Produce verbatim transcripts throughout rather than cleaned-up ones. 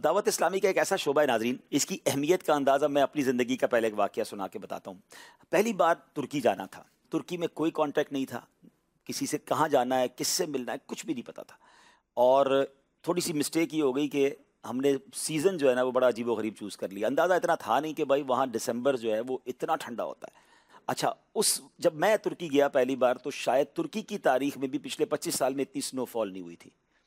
دعوت اسلامی کا ایک ایسا شعبہ ہے ناظرین، اس کی اہمیت کا اندازہ میں اپنی زندگی کا پہلے ایک واقعہ سنا کے بتاتا ہوں۔ پہلی بار ترکی جانا تھا، ترکی میں کوئی کانٹیکٹ نہیں تھا، کسی سے کہاں جانا ہے، کس سے ملنا ہے، کچھ بھی نہیں پتا تھا۔ اور تھوڑی سی مسٹیک یہ ہو گئی کہ ہم نے سیزن جو ہے نا وہ بڑا عجیب و غریب چوز کر لیا۔ اندازہ اتنا تھا نہیں کہ بھائی وہاں دسمبر جو ہے وہ اتنا ٹھنڈا ہوتا ہے۔ اچھا، اس جب میں ترکی گیا پہلی بار تو شاید ترکی کی تاریخ میں بھی پچھلے پچیس سال میں اتنی سنو فال نہیں ہوئی تھی۔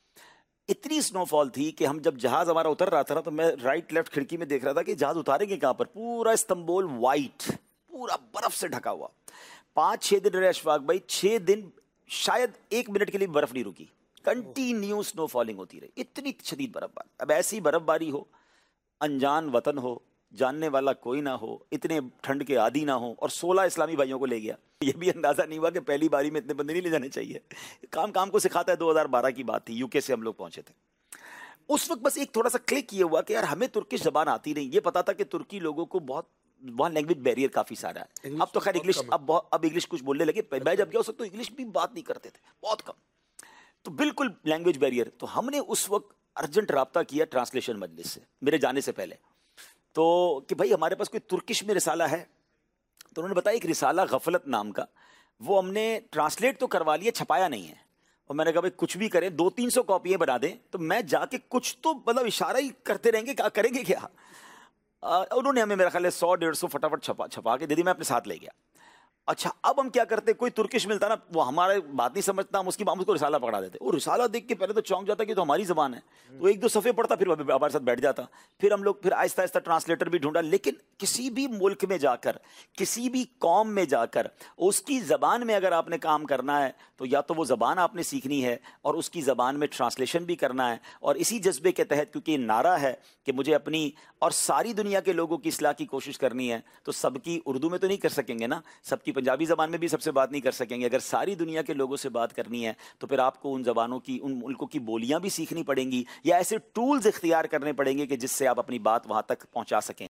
اتنی سنو فال تھی کہ ہم جب جہاز ہمارا اتر رہا تھا نا تو میں رائٹ لیفٹ کھڑکی میں دیکھ رہا تھا کہ جہاز اتاریں گے کہاں پر، پورا استنبول وائٹ، پورا برف سے ڈھکا ہوا۔ پانچ چھ دن رہے اشفاق بھائی، چھ دن شاید ایک منٹ کے لیے برف نہیں رکی، کنٹینیو سنو فالنگ ہوتی رہی، اتنی شدید برف باری۔ اب ایسی برف باری ہو، انجان وطن ہو، جاننے والا کوئی نہ ہو، اتنے ٹھنڈ کے عادی نہ ہو، اور سولہ اسلامی بھائیوں کو لے گیا۔ یہ بھی اندازہ نہیں ہوا کہ پہلی باری میں اتنے بندے نہیں لے جانے چاہیے، کام کام کو سکھاتا ہے۔ دو ہزار بارہ کی بات تھی، یو کے سے ہم لوگ پہنچے تھے۔ اس وقت بس ایک تھوڑا سا کلک یہ ہوا کہ یار ہمیں ترکش زبان آتی نہیں۔ یہ پتا تھا کہ ترکی لوگوں کو بہت وہاں لینگویج بیریئر کافی سارا ہے۔ اب تو خیر انگلش اب اب انگلش کچھ بولنے لگے، میں جب گیا اس وقت تو انگلش بھی بات نہیں کرتے تھے، بہت کم، تو بالکل لینگویج بیریئر۔ تو ہم نے اس وقت ارجنٹ رابطہ کیا ٹرانسلیشن مجلس سے میرے جانے سے پہلے، تو کہ بھائی ہمارے پاس کوئی ترکش میں رسالہ ہے؟ تو انہوں نے بتایا ایک رسالہ غفلت نام کا، وہ ہم نے ٹرانسلیٹ تو کروا لیا، چھپایا نہیں ہے۔ اور میں نے کہا بھائی کچھ بھی کریں، دو تین سو کاپیاں بنا دیں تو میں جا کے کچھ تو مطلب اشارہ ہی کرتے رہیں گے، کیا کریں گے کیا؟ انہوں نے ہمیں میرا خیال ہے سو ڈیڑھ سو فٹافٹ چھپا چھپا کے دے دی، میں اپنے ساتھ لے گیا۔ اچھا اب ہم کیا کرتے، کوئی ترکش ملتا نا، وہ ہمارے بات نہیں سمجھتا، ہم اس کی ہم اس کو رسالہ پکڑا دیتے۔ وہ رسالہ دیکھ کے پہلے تو چونک جاتا کہ تو ہماری زبان ہے، تو ایک دو صفحے پڑھتا، پھر ہمارے ساتھ بیٹھ جاتا۔ پھر ہم لوگ پھر آہستہ آہستہ ٹرانسلیٹر بھی ڈھونڈا۔ لیکن کسی بھی ملک میں جا کر، کسی بھی قوم میں جا کر اس کی زبان میں اگر آپ نے کام کرنا ہے تو یا تو وہ زبان آپ نے سیکھنی ہے اور اس کی زبان میں ٹرانسلیشن بھی کرنا ہے، اور اسی جذبے کے تحت، کیونکہ یہ نعرہ ہے کہ مجھے اپنی اور ساری دنیا کے لوگوں کی اصلاح کی کوشش کرنی ہے، تو سب کی اردو میں تو نہیں کر سکیں گے نا، سب کی پنجابی زبان میں بھی سب سے بات نہیں کر سکیں گے۔ اگر ساری دنیا کے لوگوں سے بات کرنی ہے تو پھر آپ کو ان زبانوں کی، ان ملکوں کی بولیاں بھی سیکھنی پڑیں گی، یا ایسے ٹولز اختیار کرنے پڑیں گے کہ جس سے آپ اپنی بات وہاں تک پہنچا سکیں۔